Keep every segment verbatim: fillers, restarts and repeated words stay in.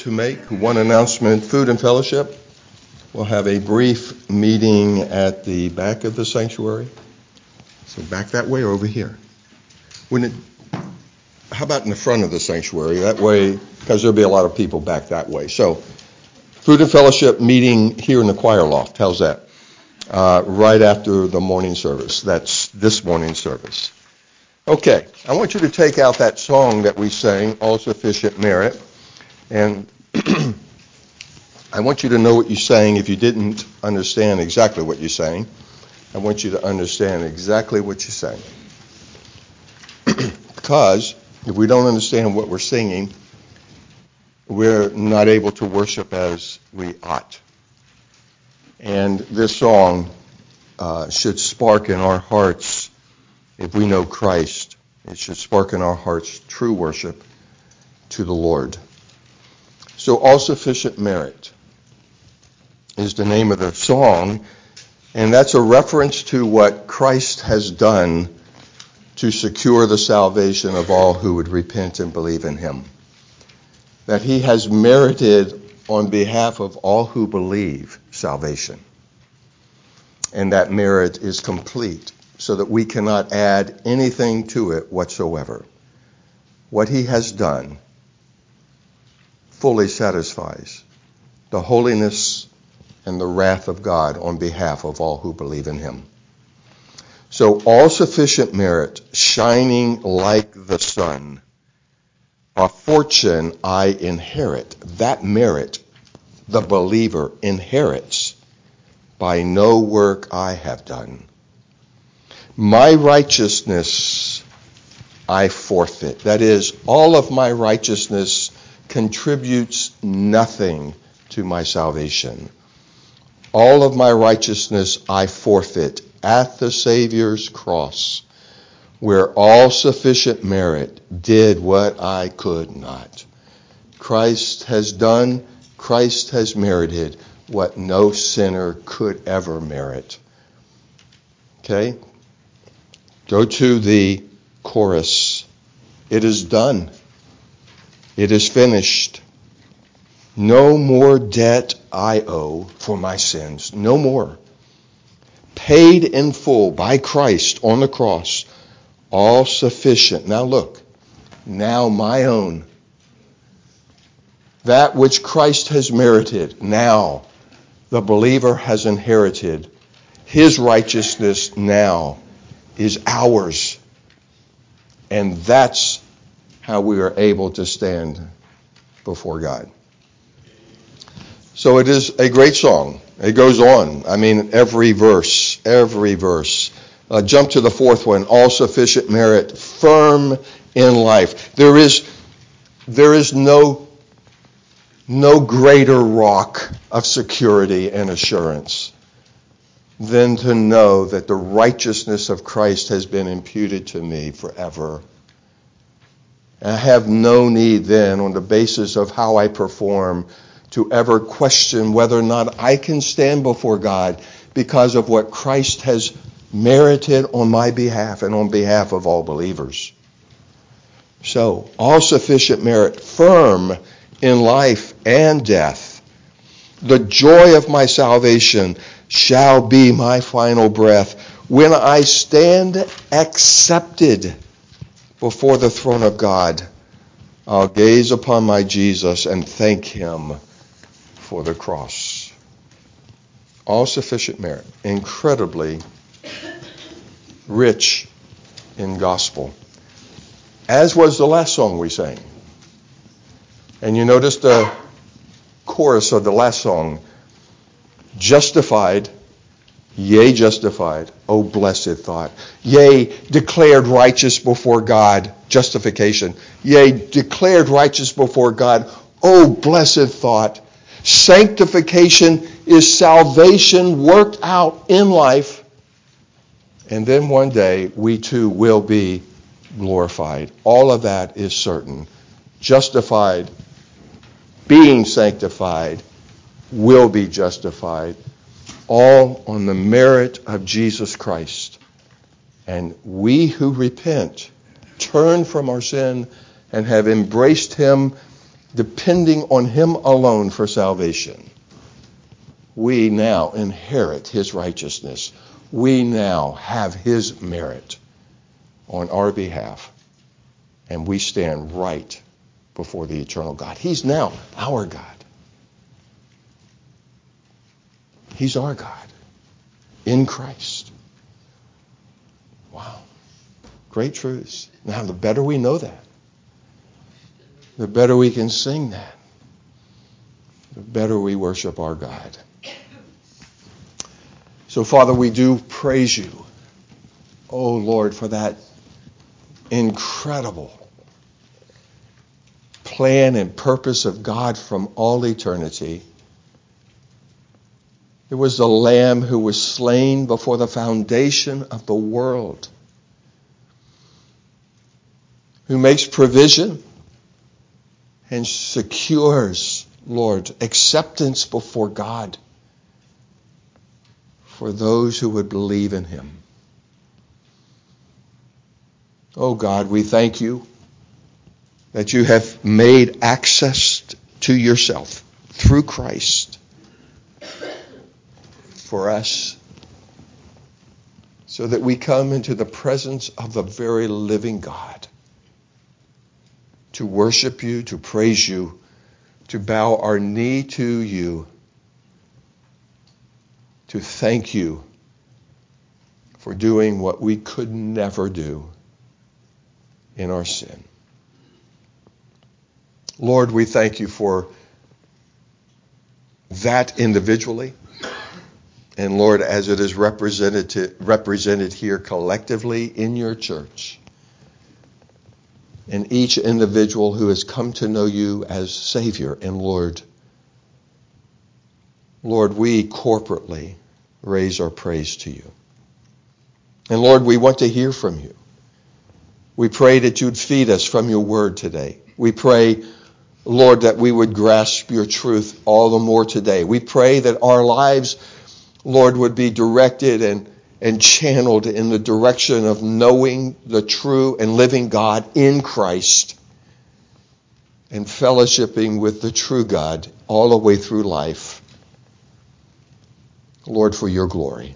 to make. One announcement, Food and Fellowship will have a brief meeting at the back of the sanctuary. So back that way or over here? Wouldn't it, how about in the front of the sanctuary? That way, because there'll be a lot of people back that way. So Food and Fellowship meeting here in the choir loft. How's that? Uh, right after the morning service. That's this morning service. Okay, I want you to take out that song that we sang, All Sufficient Merit, and I want you to know what you sang. If you didn't understand exactly what you sang, I want you to understand exactly what you sang. Because if we don't understand what we're singing, we're not able to worship as we ought. And this song uh, should spark in our hearts, if we know Christ, it should spark in our hearts true worship to the Lord. So All Sufficient Merit is the name of the song, and that's a reference to what Christ has done to secure the salvation of all who would repent and believe in him. That he has merited on behalf of all who believe salvation. And that merit is complete, so that we cannot add anything to it whatsoever. What he has done fully satisfies the holiness and the wrath of God on behalf of all who believe in him. So all sufficient merit, shining like the sun, a fortune I inherit. That merit the believer inherits by no work I have done. My righteousness I forfeit. That is, all of my righteousness contributes nothing to my salvation. All of my righteousness I forfeit at the Savior's cross, where all sufficient merit did what I could not. Christ has done, Christ has merited what no sinner could ever merit. Okay? Go to the chorus. It is done. It is finished. No more debt I owe for my sins. No more. Paid in full by Christ on the cross. All sufficient. Now look. Now my own. That which Christ has merited. Now the believer has inherited. His righteousness now is ours. And that's how we are able to stand before God. So it is a great song. It goes on. I mean, every verse, every verse. Uh, jump to the fourth one. All sufficient merit, firm in life. There is, there is no, no greater rock of security and assurance than to know that the righteousness of Christ has been imputed to me forever. And I have no need then, on the basis of how I perform, to ever question whether or not I can stand before God because of what Christ has merited on my behalf and on behalf of all believers. So, all sufficient merit, firm in life and death. The joy of my salvation shall be my final breath when I stand accepted before the throne of God. I'll gaze upon my Jesus and thank him for the cross. All sufficient merit, incredibly rich in gospel, as was the last song we sang. And you notice the chorus of the last song, justified, yea, justified, O blessed thought. Yea, declared righteous before God, justification. Yea, declared righteous before God, O blessed thought. Sanctification is salvation worked out in life. And then one day we too will be glorified. All of that is certain. Justified, being sanctified, will be justified. All on the merit of Jesus Christ. And we who repent, turn from our sin, and have embraced him depending on him alone for salvation, we now inherit his righteousness. We now have his merit on our behalf, and we stand right before the eternal God. He's now our God. He's our God in Christ. Wow. Great truths. Now, the better we know that, the better we can sing that, the better we worship our God. So, Father, we do praise you, oh Lord, for that incredible plan and purpose of God from all eternity. It was the Lamb who was slain before the foundation of the world, who makes provision and secures, Lord, acceptance before God for those who would believe in him. Oh God, we thank you that you have made access to yourself through Christ for us, so that we come into the presence of the very living God to worship you, to praise you, to bow our knee to you, to thank you for doing what we could never do in our sin. Lord, we thank you for that individually. And Lord, as it is represented, represented here collectively in your church, and each individual who has come to know you as Savior and Lord, Lord, we corporately raise our praise to you. And Lord, we want to hear from you. We pray that you'd feed us from your word today. We pray, Lord, that we would grasp your truth all the more today. We pray that our lives, Lord, would be directed and, and channeled in the direction of knowing the true and living God in Christ and fellowshipping with the true God all the way through life. Lord, for your glory.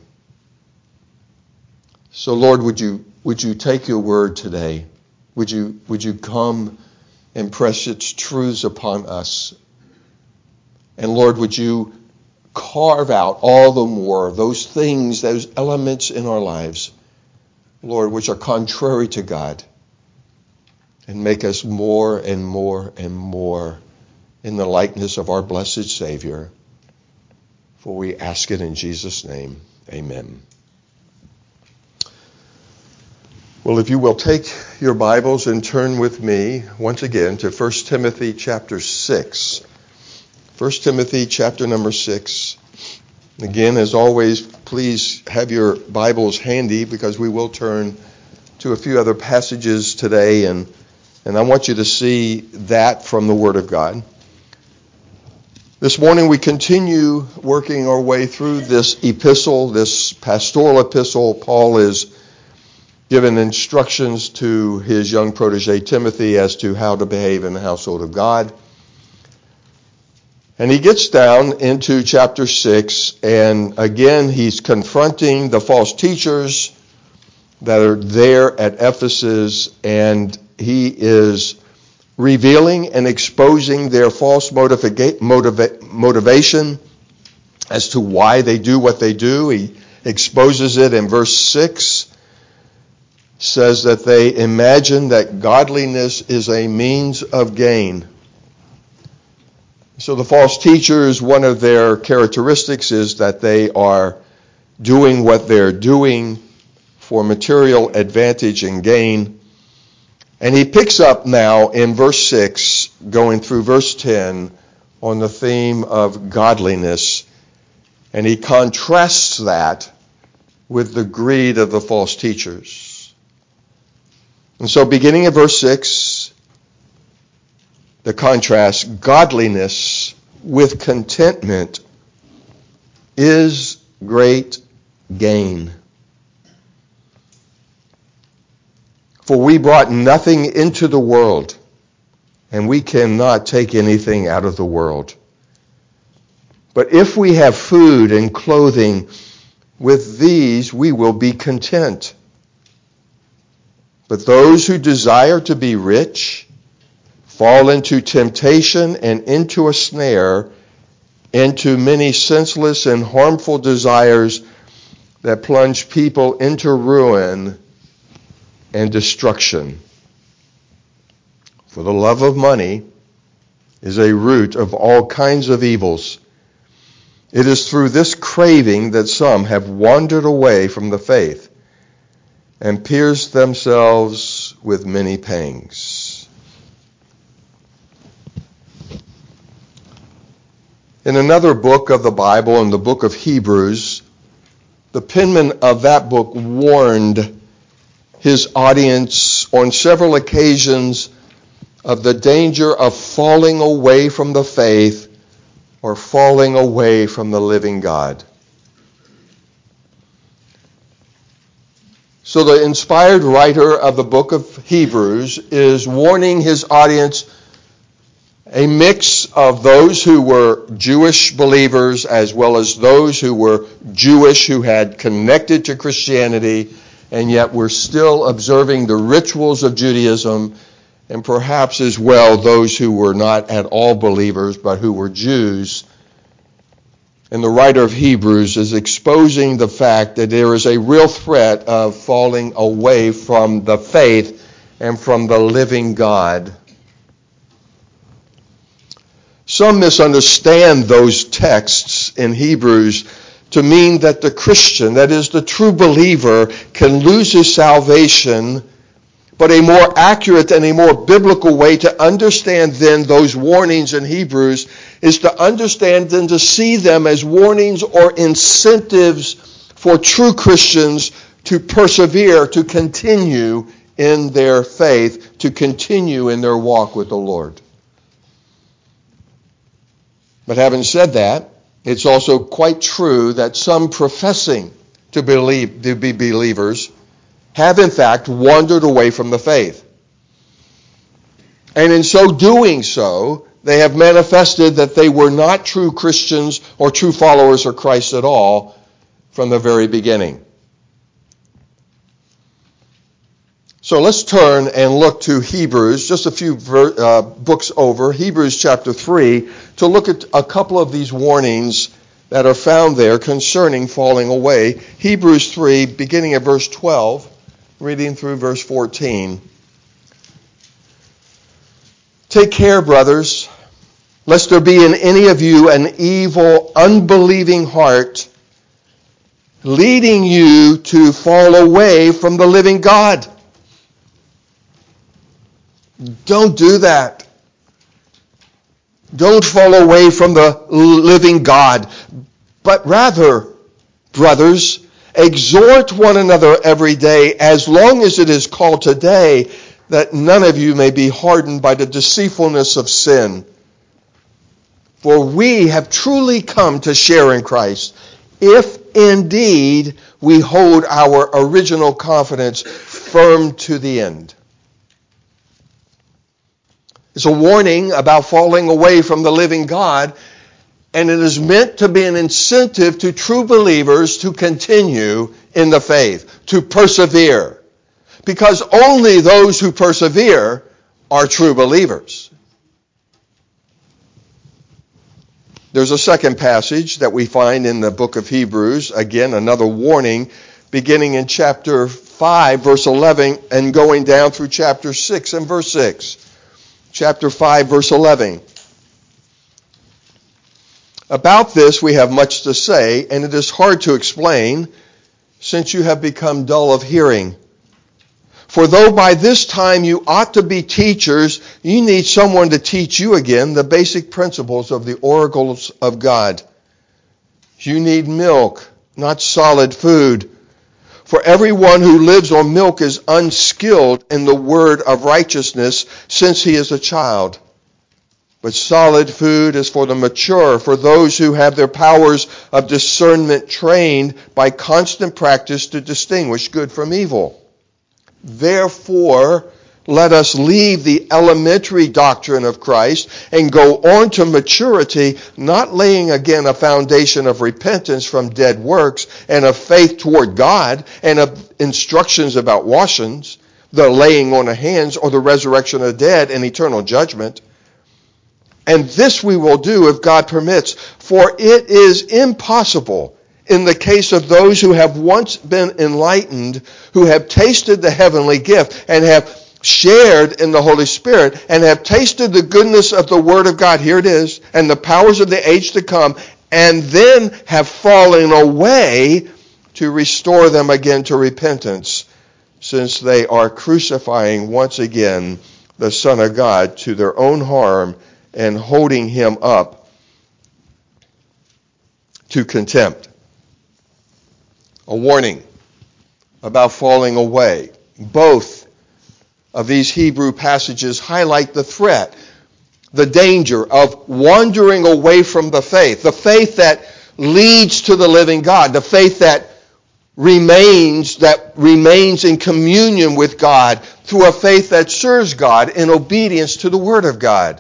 So, Lord, would you would you take your word today? Would you would you come and press its truths upon us? And Lord, would you carve out all the more those things, those elements in our lives, Lord, which are contrary to God, and make us more and more and more in the likeness of our blessed Savior. For we ask it in Jesus' name. Amen. Well, if you will take your Bibles and turn with me once again to First Timothy chapter six. First Timothy chapter number six. Again, as always, please have your Bibles handy because we will turn to a few other passages today, and, and I want you to see that from the Word of God. This morning we continue working our way through this epistle, this pastoral epistle. Paul is given instructions to his young protege Timothy as to how to behave in the household of God. And he gets down into chapter six, and again he's confronting the false teachers that are there at Ephesus, and he is revealing and exposing their false motiva- motiva- motivation as to why they do what they do. He exposes it in verse six, says that they imagine that godliness is a means of gain. So the false teachers, one of their characteristics is that they are doing what they're doing for material advantage and gain. And he picks up now in verse six, going through verse ten, on the theme of godliness. And he contrasts that with the greed of the false teachers. And so beginning at verse six, the contrast, godliness with contentment is great gain. For we brought nothing into the world, and we cannot take anything out of the world. But if we have food and clothing, with these we will be content. But those who desire to be rich fall into temptation and into a snare, into many senseless and harmful desires that plunge people into ruin and destruction. For the love of money is a root of all kinds of evils. It is through this craving that some have wandered away from the faith and pierced themselves with many pangs. In another book of the Bible, in the book of Hebrews, the penman of that book warned his audience on several occasions of the danger of falling away from the faith or falling away from the living God. So the inspired writer of the book of Hebrews is warning his audience, a mix of those who were Jewish believers as well as those who were Jewish who had connected to Christianity and yet were still observing the rituals of Judaism, and perhaps as well those who were not at all believers but who were Jews. And the writer of Hebrews is exposing the fact that there is a real threat of falling away from the faith and from the living God. Some misunderstand those texts in Hebrews to mean that the Christian, that is the true believer, can lose his salvation. But a more accurate and a more biblical way to understand then those warnings in Hebrews is to understand and to see them as warnings or incentives for true Christians to persevere, to continue in their faith, to continue in their walk with the Lord. But having said that, it's also quite true that some professing to believe to be believers have in fact wandered away from the faith. And in so doing so, they have manifested that they were not true Christians or true followers of Christ at all from the very beginning. So let's turn and look to Hebrews, just a few ver- uh, books over, Hebrews chapter three, to look at a couple of these warnings that are found there concerning falling away. Hebrews three, beginning at verse twelve. Reading through verse fourteen. Take care, brothers, lest there be in any of you an evil, unbelieving heart, leading you to fall away from the living God. Don't do that. Don't fall away from the living God, but rather, brothers, exhort one another every day, as long as it is called today, that none of you may be hardened by the deceitfulness of sin. For we have truly come to share in Christ, if indeed we hold our original confidence firm to the end. It's a warning about falling away from the living God, and it is meant to be an incentive to true believers to continue in the faith, to persevere. Because only those who persevere are true believers. There's a second passage that we find in the book of Hebrews, again, another warning, beginning in chapter five, verse eleven, and going down through chapter six and verse six. Chapter five, verse eleven. About this we have much to say, and it is hard to explain, since you have become dull of hearing. For though by this time you ought to be teachers, you need someone to teach you again the basic principles of the oracles of God. You need milk, not solid food. For everyone who lives on milk is unskilled in the word of righteousness, since he is a child. But solid food is for the mature, for those who have their powers of discernment trained by constant practice to distinguish good from evil. Therefore, let us leave the elementary doctrine of Christ and go on to maturity, not laying again a foundation of repentance from dead works and of faith toward God and of instructions about washings, the laying on of hands or the resurrection of the dead and eternal judgment. And this we will do if God permits, for it is impossible in the case of those who have once been enlightened, who have tasted the heavenly gift and have shared in the Holy Spirit and have tasted the goodness of the Word of God, here it is, and the powers of the age to come, and then have fallen away, to restore them again to repentance, since they are crucifying once again the Son of God to their own harm and holding him up to contempt. A warning about falling away. Both of these Hebrew passages highlight the threat, the danger of wandering away from the faith, the faith that leads to the living God, the faith that remains, that remains in communion with God through a faith that serves God in obedience to the Word of God.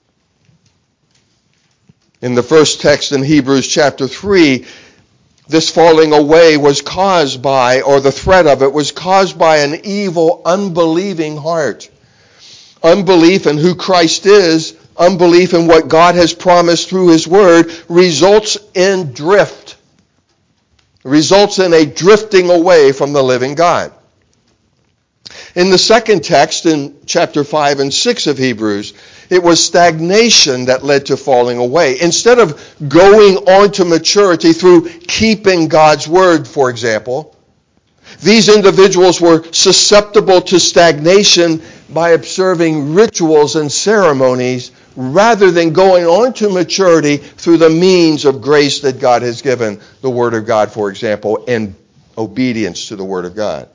In the first text in Hebrews chapter three, this falling away was caused by, or the threat of it was caused by an evil, unbelieving heart. Unbelief in who Christ is, unbelief in what God has promised through His Word, results in drift. Results in a drifting away from the living God. In the second text, in chapter five and six of Hebrews, it was stagnation that led to falling away. Instead of going on to maturity through keeping God's Word, for example, these individuals were susceptible to stagnation by observing rituals and ceremonies rather than going on to maturity through the means of grace that God has given, the Word of God, for example, and obedience to the Word of God.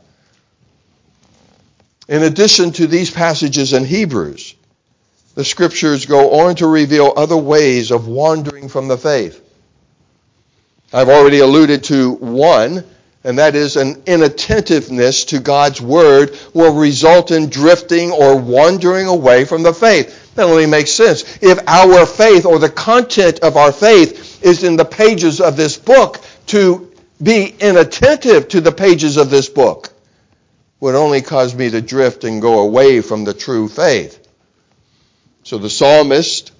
In addition to these passages in Hebrews, the Scriptures go on to reveal other ways of wandering from the faith. I've already alluded to one, and that is an inattentiveness to God's Word will result in drifting or wandering away from the faith. That only makes sense. If our faith or the content of our faith is in the pages of this book, to be inattentive to the pages of this book would only cause me to drift and go away from the true faith. So the psalmist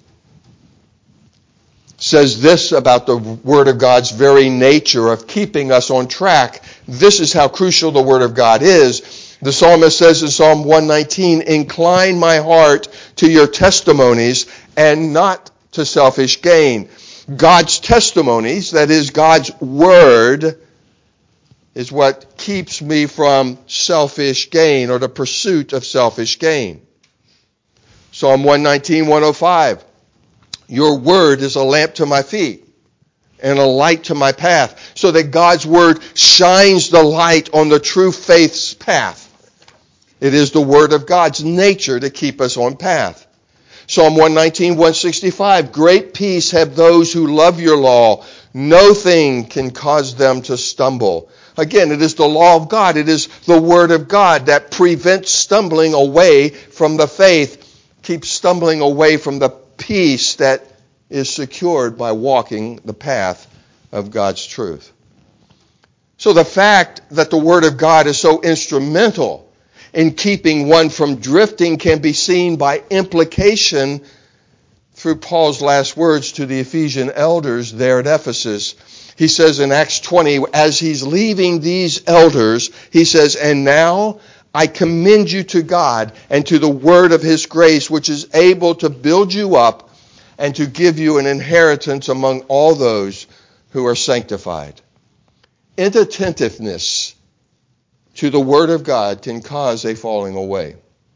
says this about the Word of God's very nature of keeping us on track. This is how crucial the Word of God is. The psalmist says in Psalm one nineteen, "Incline my heart to your testimonies and not to selfish gain." God's testimonies, that is God's Word, is what keeps me from selfish gain or the pursuit of selfish gain. Psalm one nineteen, one oh five. Your word is a lamp to my feet and a light to my path, so that God's word shines the light on the true faith's path. It is the word of God's nature to keep us on path. Psalm one nineteen, one sixty-five. Great peace have those who love your law. No thing can cause them to stumble. Again, it is the law of God. It is the word of God that prevents stumbling away from the faith, keeps stumbling away from the peace that is secured by walking the path of God's truth. So the fact that the Word of God is so instrumental in keeping one from drifting can be seen by implication through Paul's last words to the Ephesian elders there at Ephesus. He says in Acts twenty, as he's leaving these elders, he says, "And now I commend you to God and to the word of his grace, which is able to build you up and to give you an inheritance among all those who are sanctified." Inattentiveness to the word of God can cause a falling away.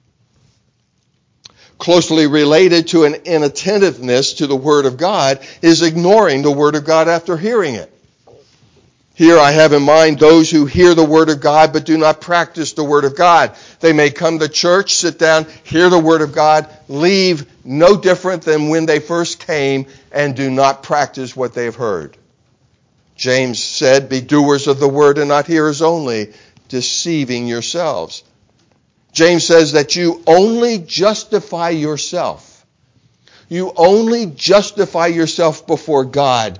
Closely related to an inattentiveness to the word of God is ignoring the word of God after hearing it. Here I have in mind those who hear the word of God but do not practice the word of God. They may come to church, sit down, hear the word of God, leave no different than when they first came, and do not practice what they have heard. James said, "Be doers of the word and not hearers only, deceiving yourselves." James says that you only justify yourself. You only justify yourself before God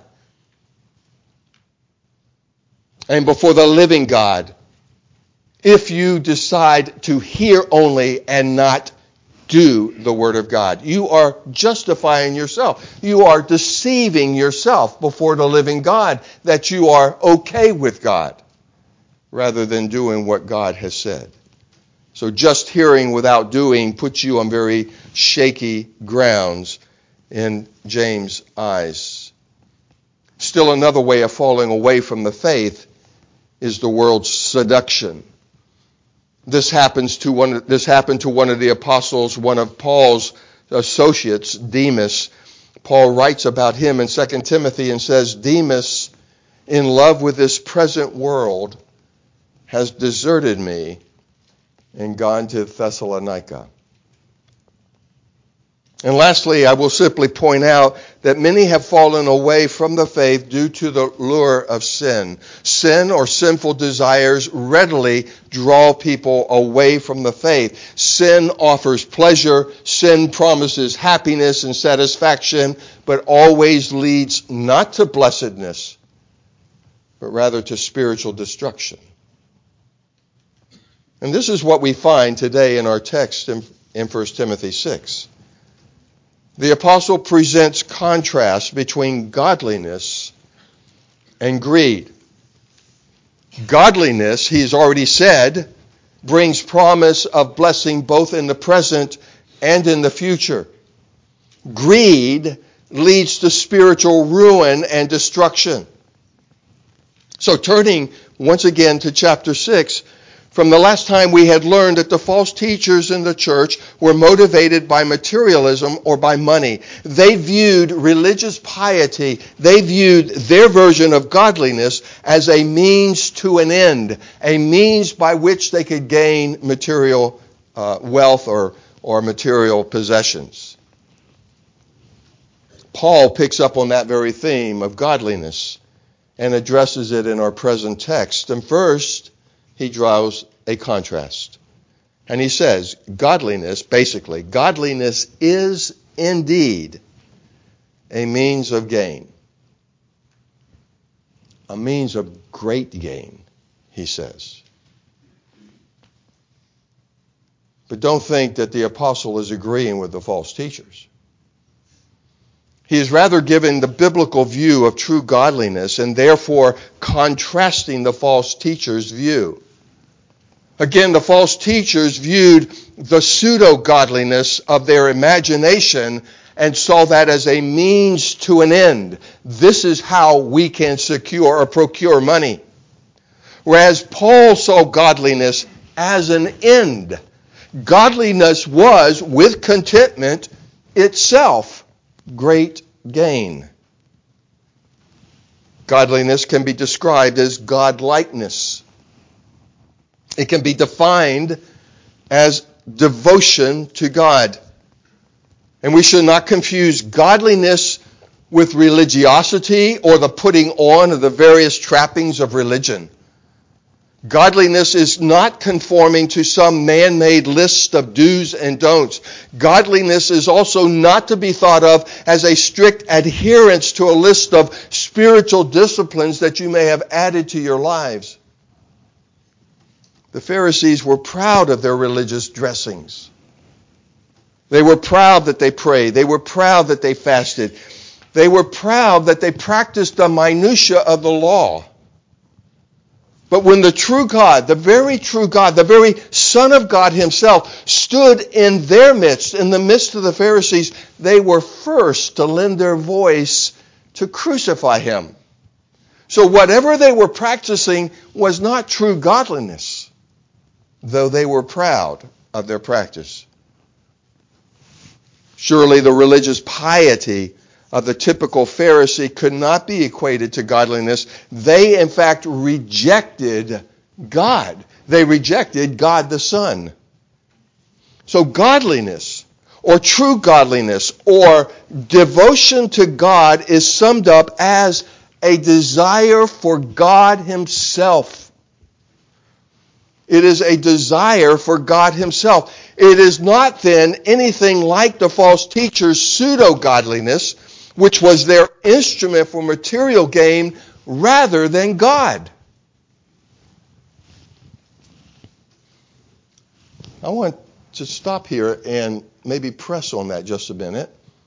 and before the living God if you decide to hear only and not do the Word of God. You are justifying yourself. You are deceiving yourself before the living God that you are okay with God rather than doing what God has said. So just hearing without doing puts you on very shaky grounds in James' eyes. Still another way of falling away from the faith is the world's seduction. This happens to one. This happened to one of the apostles, one of Paul's associates, Demas. Paul writes about him in Second Timothy and says, Demas, in love with this present world, has deserted me and gone to Thessalonica. And lastly, I will simply point out that many have fallen away from the faith due to the lure of sin. Sin or sinful desires readily draw people away from the faith. Sin offers pleasure. Sin promises happiness and satisfaction, but always leads not to blessedness, but rather to spiritual destruction. And this is what we find today in our text in, in First Timothy six. The apostle presents contrast between godliness and greed. Godliness, he's already said, brings promise of blessing both in the present and in the future. Greed leads to spiritual ruin and destruction. So turning once again to chapter six, from the last time we had learned that the false teachers in the church were motivated by materialism or by money. They viewed religious piety, they viewed their version of godliness as a means to an end, a means by which they could gain material uh, wealth or, or material possessions. Paul picks up on that very theme of godliness and addresses it in our present text. And first, he draws a contrast. And he says, godliness, basically, godliness is indeed a means of gain. A means of great gain, he says. But don't think that the apostle is agreeing with the false teachers. He is rather giving the biblical view of true godliness and therefore contrasting the false teachers' view. Again, the false teachers viewed the pseudo-godliness of their imagination and saw that as a means to an end. This is how we can secure or procure money. Whereas Paul saw godliness as an end. Godliness was, with contentment, itself great gain. Godliness can be described as godlikeness. It can be defined as devotion to God. And we should not confuse godliness with religiosity or the putting on of the various trappings of religion. Godliness is not conforming to some man-made list of do's and don'ts. Godliness is also not to be thought of as a strict adherence to a list of spiritual disciplines that you may have added to your lives. The Pharisees were proud of their religious dressings. They were proud that they prayed. They were proud that they fasted. They were proud that they practiced the minutiae of the law. But when the true God, the very true God, the very Son of God himself stood in their midst, in the midst of the Pharisees, they were first to lend their voice to crucify him. So whatever they were practicing was not true godliness, though they were proud of their practice. Surely the religious piety of the typical Pharisee could not be equated to godliness. They, in fact, rejected God. They rejected God the Son. So godliness, or true godliness, or devotion to God is summed up as a desire for God himself. It is a desire for God himself. It is not then anything like the false teachers' pseudo-godliness, which was their instrument for material gain rather than God. I want to stop here and maybe press on that just a minute.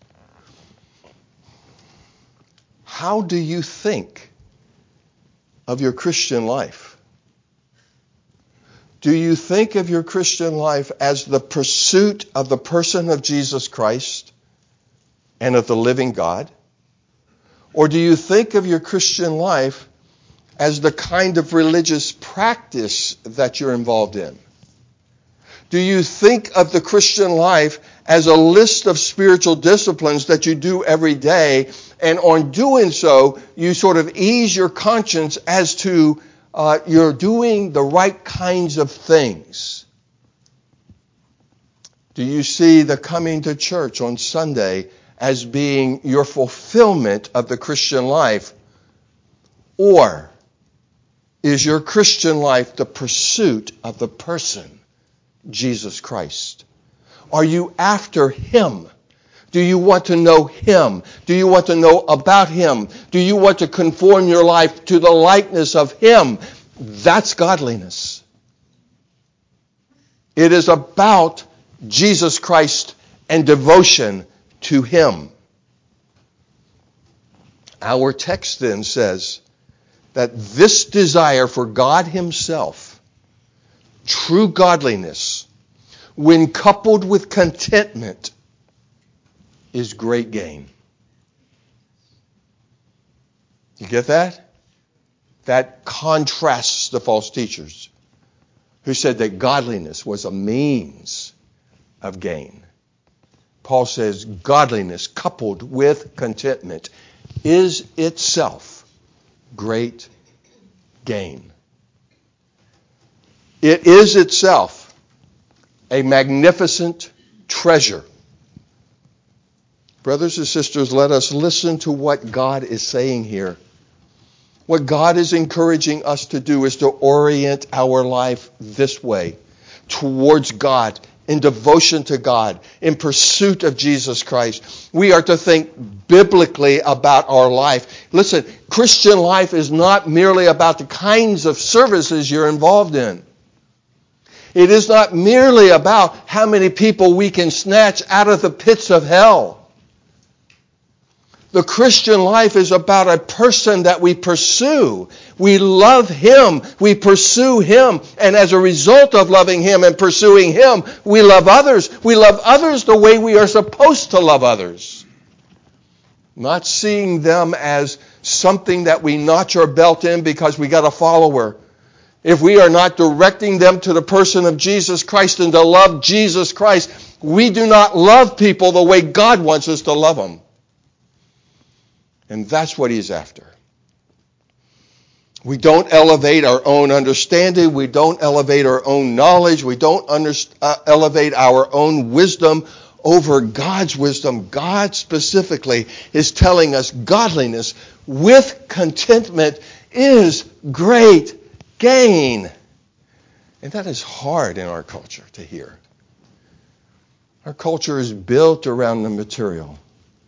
How do you think of your Christian life? Do you think of your Christian life as the pursuit of the person of Jesus Christ and of the living God? Or do you think of your Christian life as the kind of religious practice that you're involved in? Do you think of the Christian life as a list of spiritual disciplines that you do every day, and on doing so, you sort of ease your conscience as to uh, you're doing the right kinds of things? Do you see the coming to church on Sunday as being your fulfillment of the Christian life? Or is your Christian life the pursuit of the person, Jesus Christ? Are you after him? Do you want to know him? Do you want to know about him? Do you want to conform your life to the likeness of him? That's godliness. It is about Jesus Christ and devotion to him. Our text then says that this desire for God himself, true godliness, when coupled with contentment, is great gain. You get that? That contrasts the false teachers who said that godliness was a means of gain. Paul says godliness coupled with contentment is itself great gain. It is itself a magnificent treasure. Brothers and sisters, let us listen to what God is saying here. What God is encouraging us to do is to orient our life this way, towards God, in devotion to God, in pursuit of Jesus Christ. We are to think biblically about our life. Listen, Christian life is not merely about the kinds of services you're involved in. It is not merely about how many people we can snatch out of the pits of hell. The Christian life is about a person that we pursue. We love him. We pursue him. And as a result of loving him and pursuing him, we love others. We love others the way we are supposed to love others. Not seeing them as something that we notch our belt in because we got a follower. If we are not directing them to the person of Jesus Christ and to love Jesus Christ, we do not love people the way God wants us to love them. And that's what he's after. We don't elevate our own understanding. We don't elevate our own knowledge. We don't under, uh, elevate our own wisdom over God's wisdom. God specifically is telling us godliness with contentment is great gain. And that is hard in our culture to hear. Our culture is built around the material.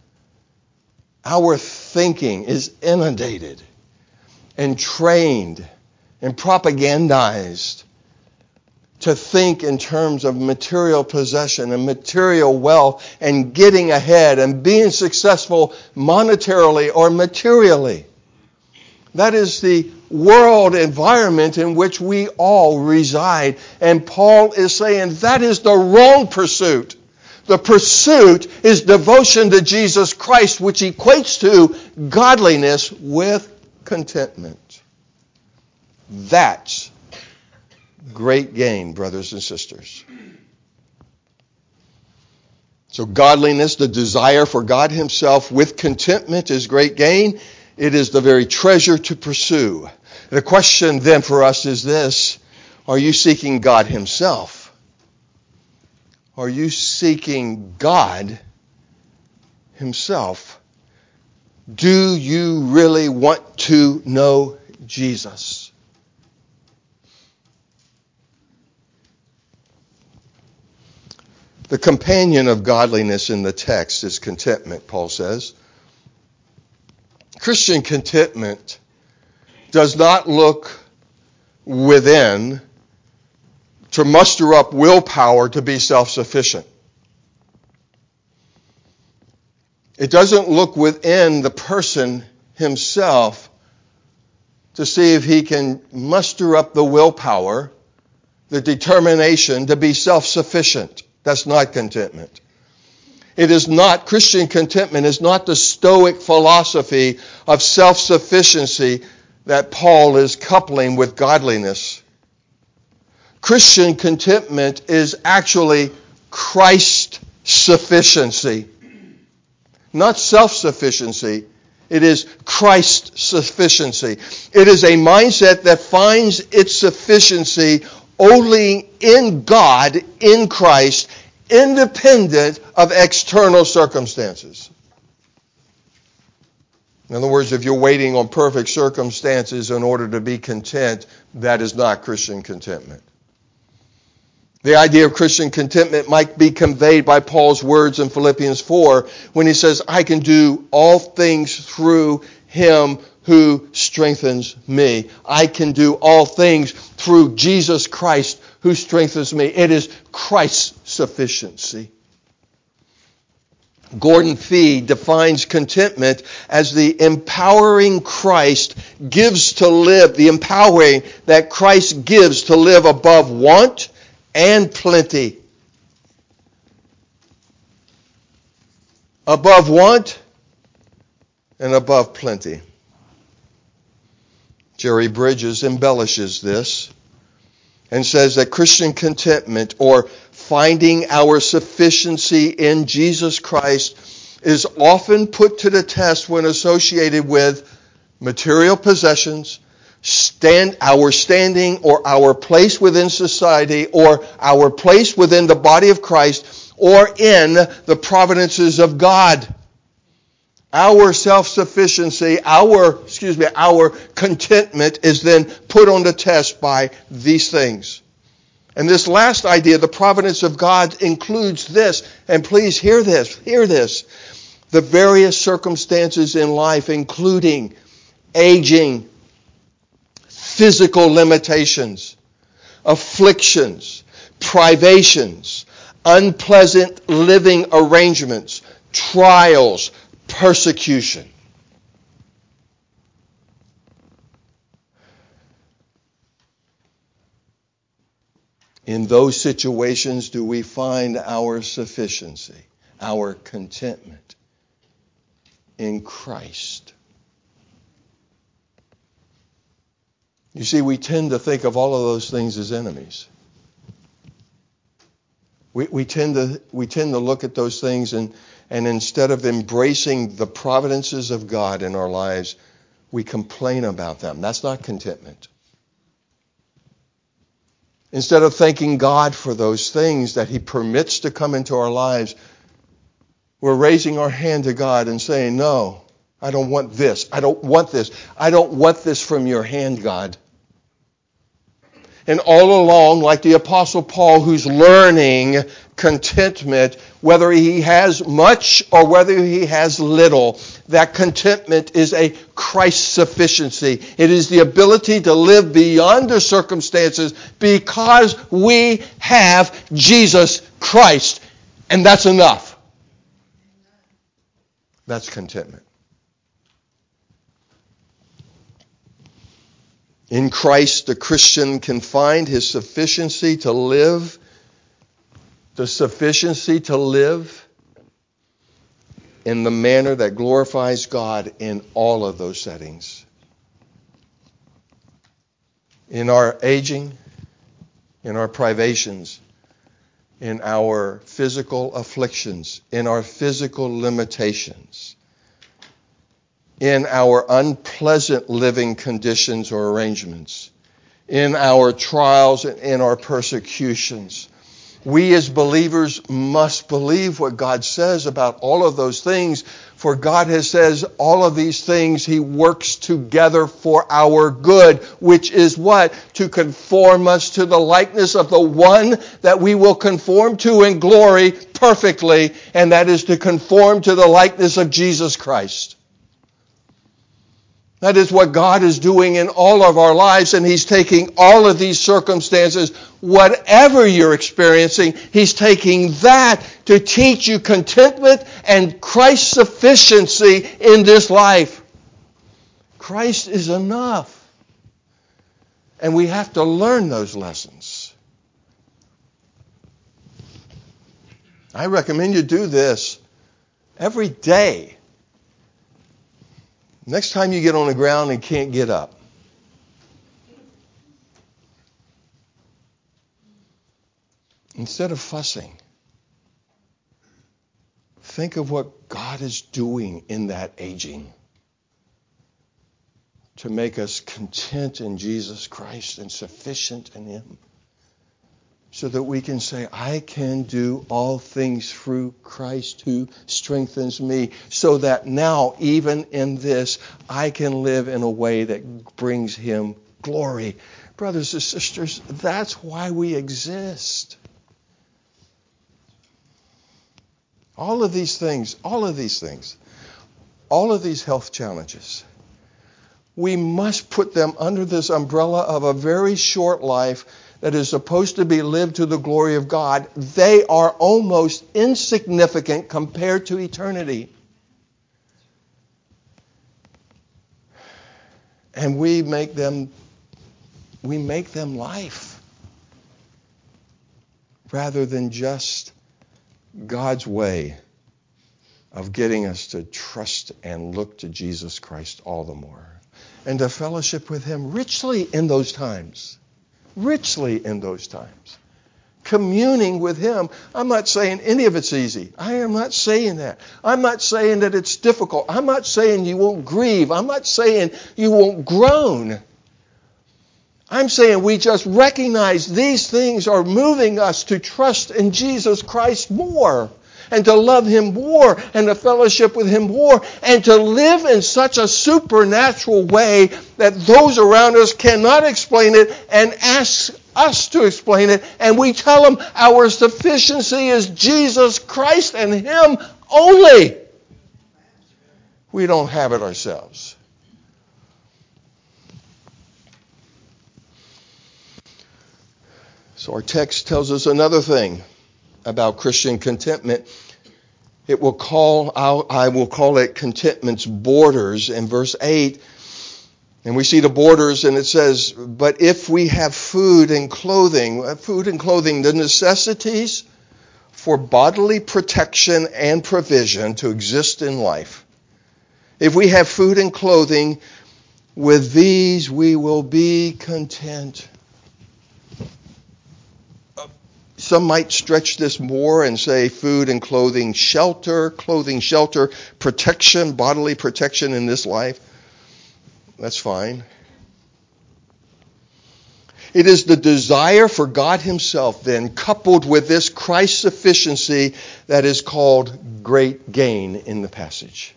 Our thinking is inundated and trained and propagandized to think in terms of material possession and material wealth and getting ahead and being successful monetarily or materially. That is the world environment in which we all reside. And Paul is saying that is the wrong pursuit. The pursuit is devotion to Jesus Christ, which equates to godliness with contentment. That's great gain, brothers and sisters. So godliness, the desire for God himself with contentment, is great gain. It is the very treasure to pursue. The question then for us is this: are you seeking God himself? Are you seeking God himself? Do you really want to know Jesus? The companion of godliness in the text is contentment, Paul says. Christian contentment does not look within to muster up willpower to be self-sufficient. It doesn't look within the person himself to see if he can muster up the willpower, the determination to be self-sufficient. That's not contentment. It is not, Christian contentment is not the Stoic philosophy of self-sufficiency that Paul is coupling with godliness. Christian contentment is actually Christ sufficiency. Not self-sufficiency. It is Christ sufficiency. It is a mindset that finds its sufficiency only in God, in Christ, independent of external circumstances. In other words, if you're waiting on perfect circumstances in order to be content, that is not Christian contentment. The idea of Christian contentment might be conveyed by Paul's words in Philippians four when he says, I can do all things through him who strengthens me. I can do all things through Jesus Christ who strengthens me. It is Christ's sufficiency. Gordon Fee defines contentment as the empowering Christ gives to live, the empowering that Christ gives to live above want and plenty. Above want and above plenty. Jerry Bridges embellishes this and says that Christian contentment, or finding our sufficiency in Jesus Christ, is often put to the test when associated with material possessions, stand, our standing or our place within society, or our place within the body of Christ, or in the providences of God. Our self-sufficiency, our, excuse me, our contentment is then put on the test by these things. And this last idea, the providence of God, includes this. And please hear this, hear this. The various circumstances in life, including aging, physical limitations, afflictions, privations, unpleasant living arrangements, trials, persecution. In those situations do we find our sufficiency, our contentment in Christ. You see, we tend to think of all of those things as enemies. We, we tend to we tend to look at those things and, and instead of embracing the providences of God in our lives, we complain about them. That's not contentment. Instead of thanking God for those things that He permits to come into our lives, we're raising our hand to God and saying, no, I don't want this. I don't want this. I don't want this from your hand, God. And all along, like the Apostle Paul, who's learning contentment, whether he has much or whether he has little, that contentment is a Christ sufficiency. It is the ability to live beyond the circumstances because we have Jesus Christ. And that's enough. That's contentment. In Christ, the Christian can find his sufficiency to live, the sufficiency to live in the manner that glorifies God in all of those settings. In our aging, in our privations, in our physical afflictions, in our physical limitations, in our unpleasant living conditions or arrangements, in our trials and in our persecutions, We as believers must believe what God says about all of those things, for God has says all of these things He works together for our good, which is what? To conform us to the likeness of the one that we will conform to in glory perfectly, and that is to conform to the likeness of Jesus Christ. That is what God is doing in all of our lives, and He's taking all of these circumstances, whatever you're experiencing, He's taking that to teach you contentment and Christ's sufficiency in this life. Christ is enough. And we have to learn those lessons. I recommend you do this every day. Next time you get on the ground and can't get up, instead of fussing, think of what God is doing in that aging to make us content in Jesus Christ and sufficient in Him, so that we can say, I can do all things through Christ who strengthens me, so that now, even in this, I can live in a way that brings Him glory. Brothers and sisters, that's why we exist. All of these things, all of these things, all of these health challenges, we must put them under this umbrella of a very short life that is supposed to be lived to the glory of God. They are almost insignificant compared to eternity. And we make them, we make them life rather than just God's way of getting us to trust and look to Jesus Christ all the more, and to fellowship with Him richly in those times. Richly in those times. Communing with Him. I'm not saying any of it's easy. I am not saying that. I'm not saying that it's difficult. I'm not saying you won't grieve. I'm not saying you won't groan. I'm saying we just recognize these things are moving us to trust in Jesus Christ more, and to love Him more, and to fellowship with Him more, and to live in such a supernatural way that those around us cannot explain it and ask us to explain it, and we tell them our sufficiency is Jesus Christ and Him only. We don't have it ourselves. So our text tells us another thing about Christian contentment. It will call out, I will call it contentment's borders in verse eight. And we see the borders, and it says, but if we have food and clothing, food and clothing, the necessities for bodily protection and provision to exist in life. If we have food and clothing, with these we will be content. Some might stretch this more and say food and clothing, shelter, clothing, shelter, protection, bodily protection in this life. That's fine. It is the desire for God Himself, then, coupled with this Christ sufficiency, that is called great gain in the passage.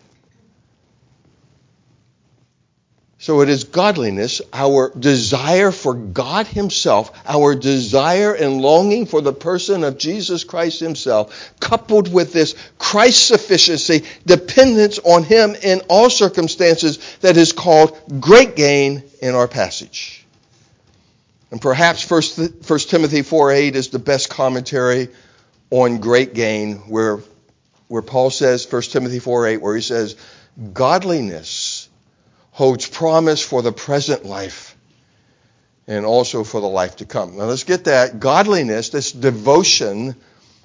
So it is godliness, our desire for God Himself, our desire and longing for the person of Jesus Christ Himself, coupled with this Christ sufficiency, dependence on Him in all circumstances, that is called great gain in our passage. And perhaps First Timothy four eight is the best commentary on great gain, where, where Paul says, First Timothy four eight, where he says, godliness holds promise for the present life and also for the life to come. Now let's get that. Godliness, this devotion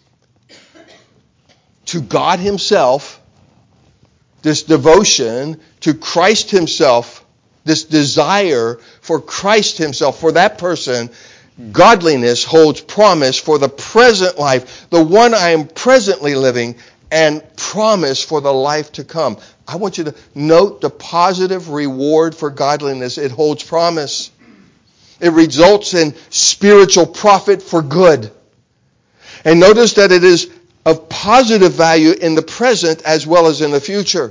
to God Himself, this devotion to Christ Himself, this desire for Christ Himself, for that person, godliness holds promise for the present life, the one I am presently living, and promise for the life to come. I want you to note the positive reward for godliness. It holds promise. It results in spiritual profit for good. And notice that it is of positive value in the present as well as in the future.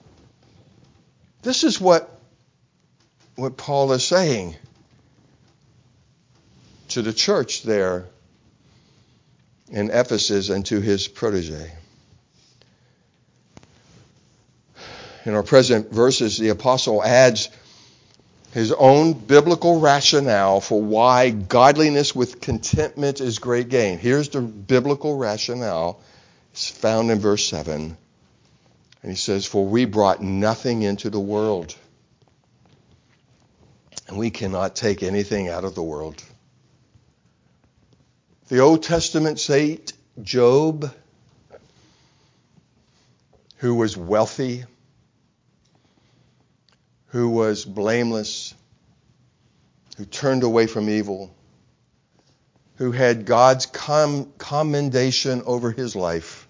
This is what, what Paul is saying to the church there in Ephesus and to his protege. In our present verses, the apostle adds his own biblical rationale for why godliness with contentment is great gain. Here's the biblical rationale. It's found in verse seven. And he says, "For we brought nothing into the world, and we cannot take anything out of the world." The Old Testament saint Job, who was wealthy, who was blameless, who turned away from evil, who had God's com- commendation over his life,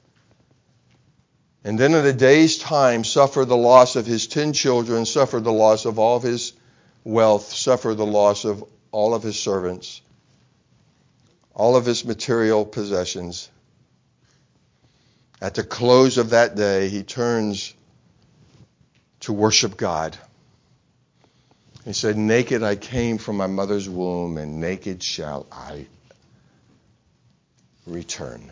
and then in a day's time suffered the loss of his ten children, suffered the loss of all of his wealth, suffered the loss of all of his servants, all of his material possessions. At the close of that day, he turns to worship God. He said, "Naked I came from my mother's womb, and naked shall I return."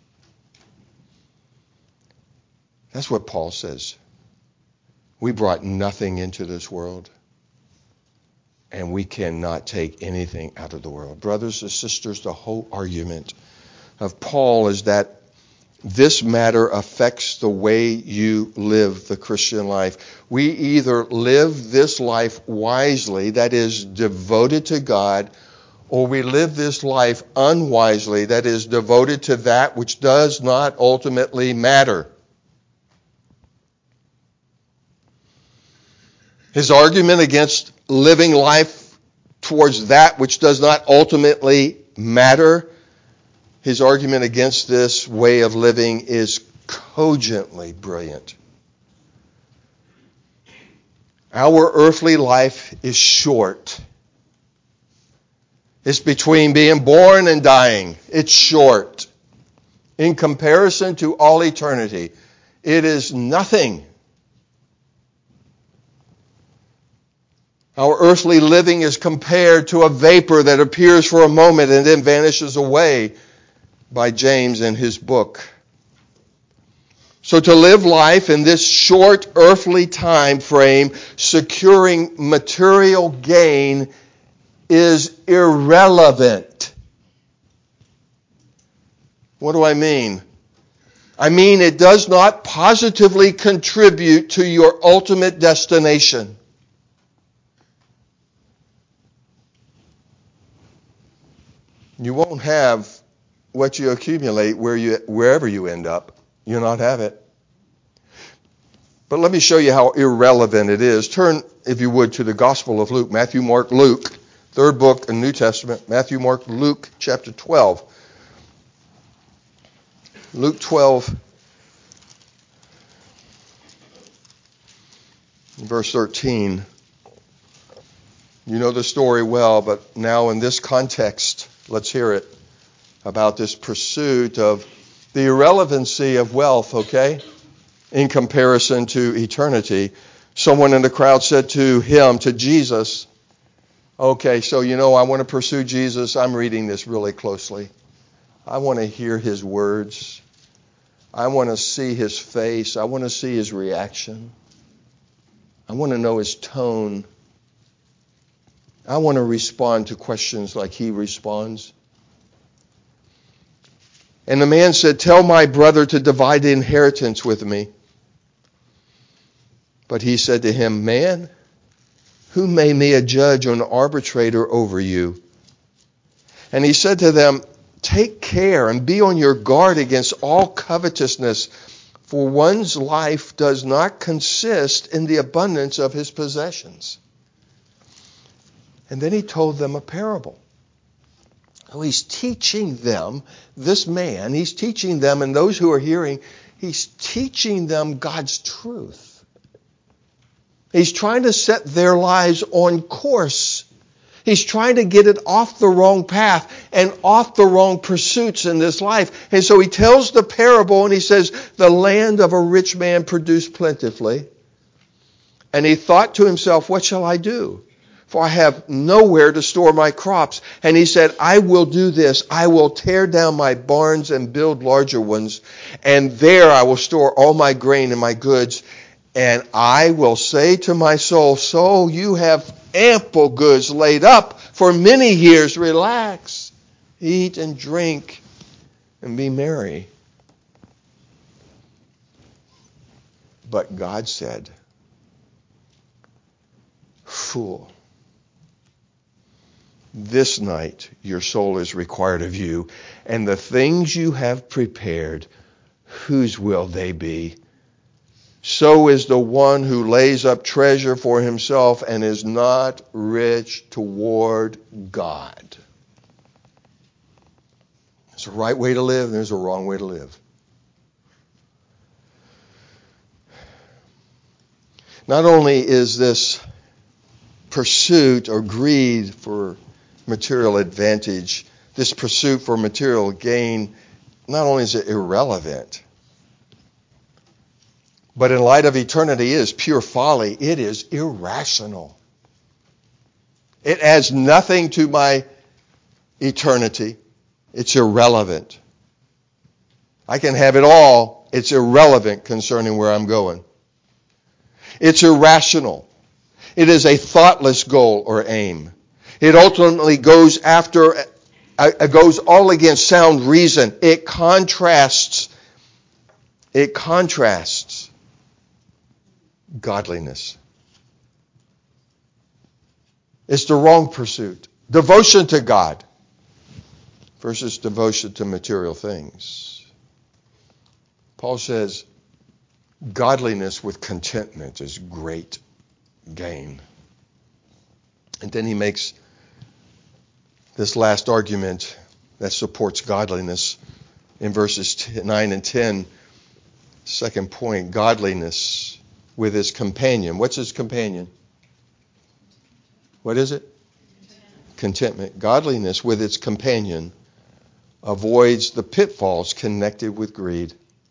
That's what Paul says. We brought nothing into this world, and we cannot take anything out of the world. Brothers and sisters, the whole argument of Paul is that this matter affects the way you live the Christian life. We either live this life wisely, that is, devoted to God, or we live this life unwisely, that is, devoted to that which does not ultimately matter. His argument against living life towards that which does not ultimately matter, his argument against this way of living is cogently brilliant. Our earthly life is short. It's between being born and dying. It's short. In comparison to all eternity, it is nothing. Our earthly living is compared to a vapor that appears for a moment and then vanishes away, by James in his book. So to live life in this short earthly time frame, securing material gain, is irrelevant. What do I mean? I mean it does not positively contribute to your ultimate destination. You won't have what you accumulate where you, wherever you end up. You'll not have it. But let me show you how irrelevant it is. Turn, if you would, to the Gospel of Luke. Matthew, Mark, Luke. Third book in the New Testament. Matthew, Mark, Luke, chapter twelve. Luke twelve, verse thirteen. You know the story well, but now in this context, let's hear it. About this pursuit of the irrelevancy of wealth, okay, in comparison to eternity. Someone in the crowd said to him, to Jesus, okay, so you know I want to pursue Jesus. I'm reading this really closely. I want to hear his words. I want to see his face. I want to see his reaction. I want to know his tone. I want to respond to questions like he responds. And the man said, "Tell my brother to divide the inheritance with me." But he said to him, "Man, who made me a judge or an arbitrator over you?" And he said to them, "Take care and be on your guard against all covetousness, for one's life does not consist in the abundance of his possessions." And then he told them a parable. So he's teaching them, this man, he's teaching them, and those who are hearing, he's teaching them God's truth. He's trying to set their lives on course. He's trying to get it off the wrong path and off the wrong pursuits in this life. And so he tells the parable and he says, the land of a rich man produced plentifully. And he thought to himself, what shall I do? For I have nowhere to store my crops. And he said, I will do this. I will tear down my barns and build larger ones. And there I will store all my grain and my goods. And I will say to my soul, soul, you have ample goods laid up for many years. Relax, eat and drink, and be merry. But God said, fool, this night your soul is required of you, and the things you have prepared, whose will they be? So is the one who lays up treasure for himself and is not rich toward God. There's a right way to live, and there's a wrong way to live. Not only is this pursuit or greed for material advantage, this pursuit for material gain, not only is it irrelevant, but in light of eternity, it is pure folly. It is irrational. It adds nothing to my eternity. It's irrelevant. I can have it all. It's irrelevant concerning where I'm going. It's irrational. It is a thoughtless goal or aim. It ultimately goes after, it goes all against sound reason. It contrasts, it contrasts godliness. It's the wrong pursuit. Devotion to God versus devotion to material things. Paul says, godliness with contentment is great gain. And then he makes this last argument that supports godliness in verses nine and ten. Second point, godliness with his companion. What's his companion? What is it? Contentment. Contentment. Godliness with its companion avoids the pitfalls connected with greed.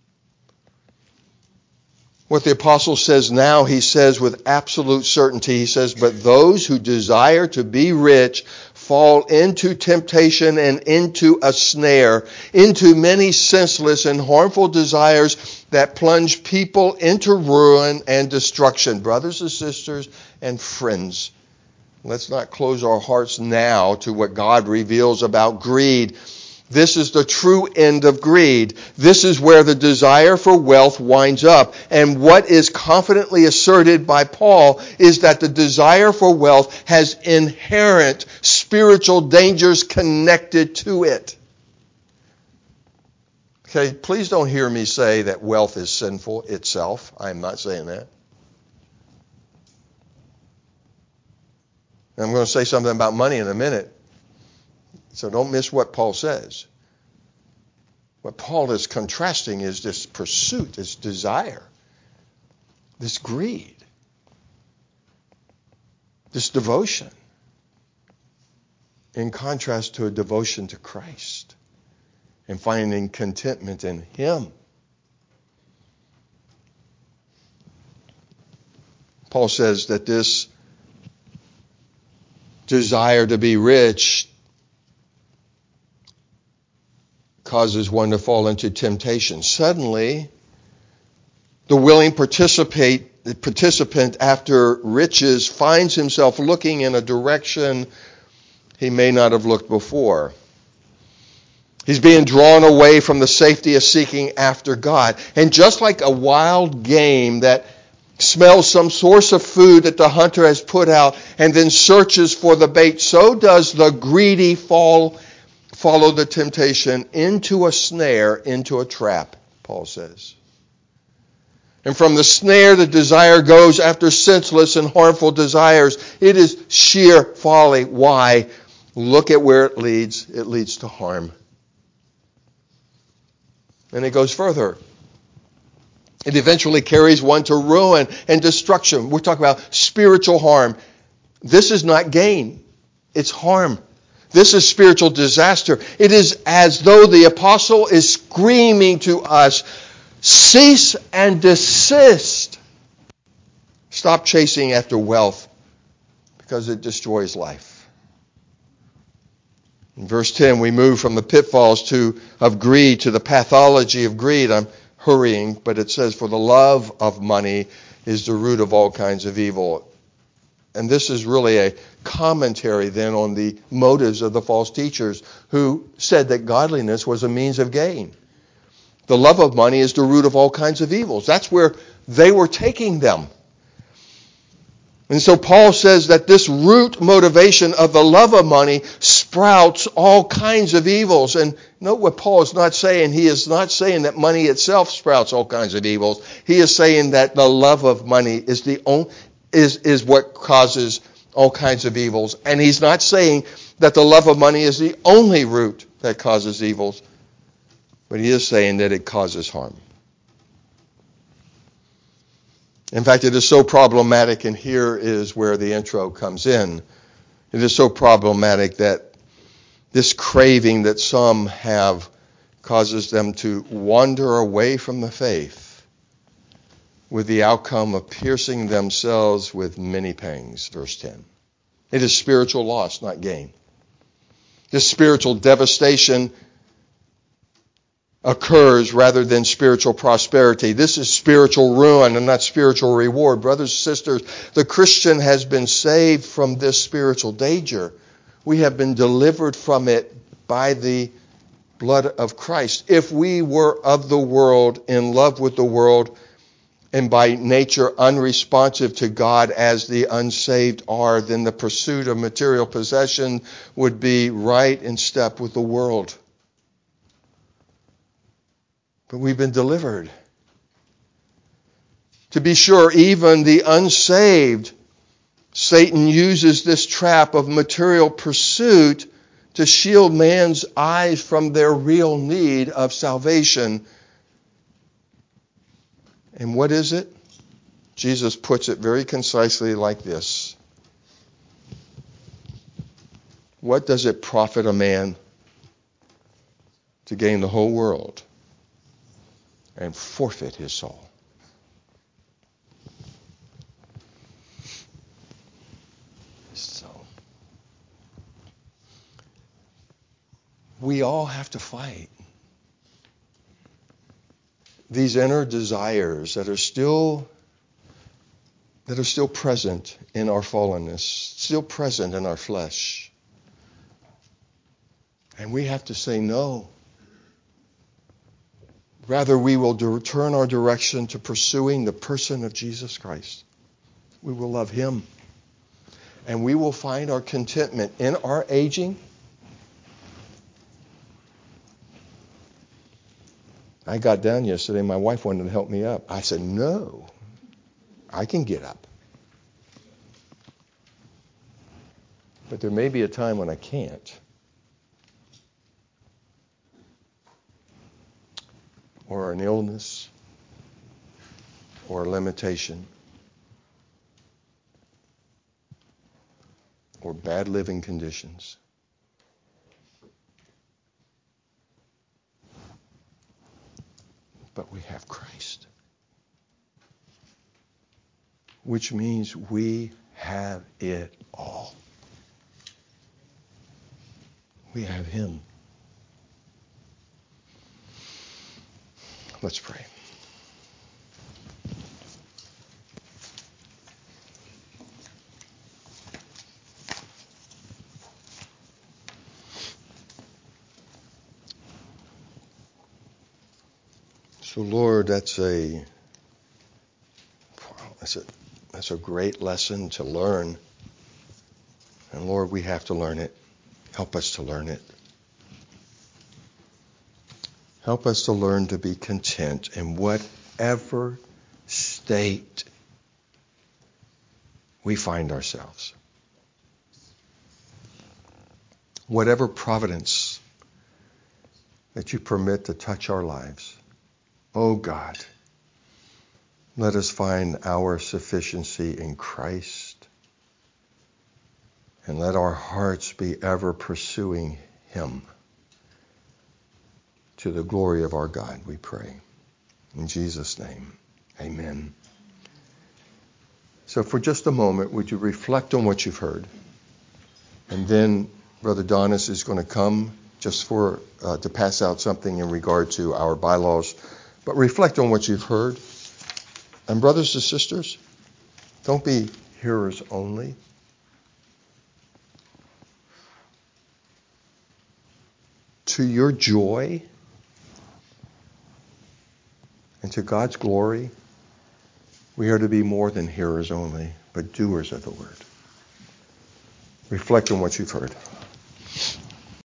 What the apostle says now, he says with absolute certainty, he says, but those who desire to be rich fall into temptation and into a snare, into many senseless and harmful desires that plunge people into ruin and destruction. Brothers and sisters and friends, let's not close our hearts now to what God reveals about greed. This is the true end of greed. This is where the desire for wealth winds up. And what is confidently asserted by Paul is that the desire for wealth has inherent spiritual dangers connected to it. Okay, please don't hear me say that wealth is sinful itself. I'm not saying that. I'm going to say something about money in a minute. So don't miss what Paul says. What Paul is contrasting is this pursuit, this desire, this greed, this devotion, in contrast to a devotion to Christ and finding contentment in Him. Paul says that this desire to be rich causes one to fall into temptation. Suddenly, the willing participate, the participant after riches finds himself looking in a direction he may not have looked before. He's being drawn away from the safety of seeking after God. And just like a wild game that smells some source of food that the hunter has put out and then searches for the bait, so does the greedy fall follow the temptation into a snare, into a trap, Paul says. And from the snare, the desire goes after senseless and harmful desires. It is sheer folly. Why? Look at where it leads. It leads to harm. And it goes further. It eventually carries one to ruin and destruction. We're talking about spiritual harm. This is not gain. it's harm. This is spiritual disaster. It is as though the apostle is screaming to us, cease and desist. Stop chasing after wealth because it destroys life. In verse ten, we move from the pitfalls to of greed to the pathology of greed. I'm hurrying, but it says, for the love of money is the root of all kinds of evil. And this is really a commentary then on the motives of the false teachers who said that godliness was a means of gain. The love of money is the root of all kinds of evils. That's where they were taking them. And so Paul says that this root motivation of the love of money sprouts all kinds of evils. And note what Paul is not saying. He is not saying that money itself sprouts all kinds of evils. He is saying that the love of money is the only is, is what causes all kinds of evils. And he's not saying that the love of money is the only root that causes evils, but he is saying that it causes harm. In fact, it is so problematic, and here is where the intro comes in. It is so problematic that this craving that some have causes them to wander away from the faith, with the outcome of piercing themselves with many pangs. Verse ten. It is spiritual loss, not gain. This spiritual devastation occurs rather than spiritual prosperity. This is spiritual ruin and not spiritual reward. Brothers and sisters, the Christian has been saved from this spiritual danger. We have been delivered from it by the blood of Christ. If we were of the world, in love with the world, and by nature unresponsive to God as the unsaved are, then the pursuit of material possession would be right in step with the world. But we've been delivered. To be sure, even the unsaved, Satan uses this trap of material pursuit to shield man's eyes from their real need of salvation. And what is it? Jesus puts it very concisely like this. What does it profit a man to gain the whole world and forfeit his soul? So, we all have to fight these inner desires that are still that are still present in our fallenness, still present in our flesh. And we have to say no. Rather, we will do, turn our direction to pursuing the person of Jesus Christ. We will love him. And we will find our contentment in our aging. I got down yesterday. My wife wanted to help me up. I said, no, I can get up. But there may be a time when I can't. Or an illness. Or a limitation. Or bad living conditions. But we have Christ. Which means we have it all. We have him. Let's pray. So, Lord, that's a that's a that's a great lesson to learn. And Lord, we have to learn it. Help us to learn it. Help us to learn to be content in whatever state we find ourselves. Whatever providence that you permit to touch our lives. Oh God, let us find our sufficiency in Christ And let our hearts be ever pursuing him. To the glory of our God, we pray. In Jesus' name, amen. So for just a moment, would you reflect on what you've heard? And then Brother Donis is going to come just for uh, to pass out something in regard to our bylaws. But reflect on what you've heard. And brothers and sisters, don't be hearers only. To your joy and to God's glory, we are to be more than hearers only, but doers of the word. Reflect on what you've heard.